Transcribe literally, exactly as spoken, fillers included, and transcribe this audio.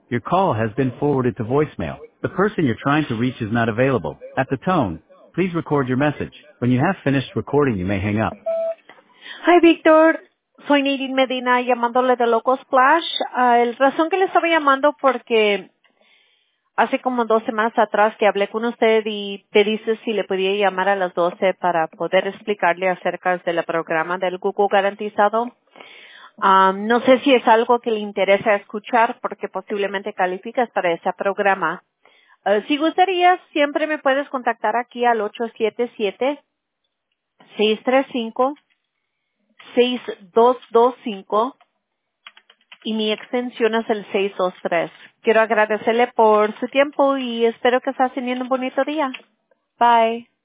Your call has been forwarded to voicemail. The person you're trying to reach is not available. At the tone, please record your message. When you have finished recording, you may hang up. Hi, Víctor. Soy Nadine Medina llamándole de Loco Splash. Ah, el razón que le estaba llamando porque hace como dos semanas atrás que hablé con usted y pediste si le podía llamar a las doce para poder explicarle acerca del programa del Google garantizado. Ah, no sé si es algo que le interesa escuchar porque posiblemente calificas para ese programa. Ah, si gustaría, siempre me puedes contactar aquí al ocho siete siete, seis tres cinco, seis dos dos cinco y mi extensión es el seis dos tres. Quiero agradecerle por su tiempo y espero que esté teniendo un bonito día. Bye.